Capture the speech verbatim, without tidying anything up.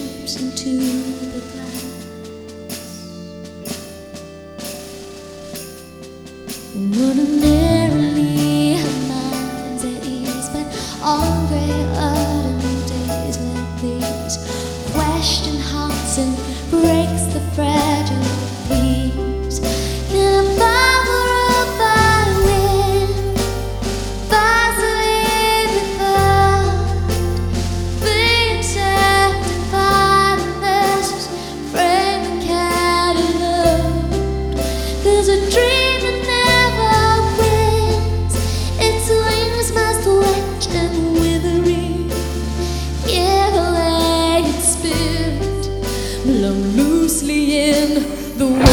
shapes into the glass. Ordinarily her mind's at ease, but on grey autumn days like these, question haunts and breaks the fragile leaves. In a power of violin, vaseline the thought, being accepted by the masses, frame the catalog. There's a dream that never wins, its wings must wet and withering. Yeah, its spirit belong loosely in the wind.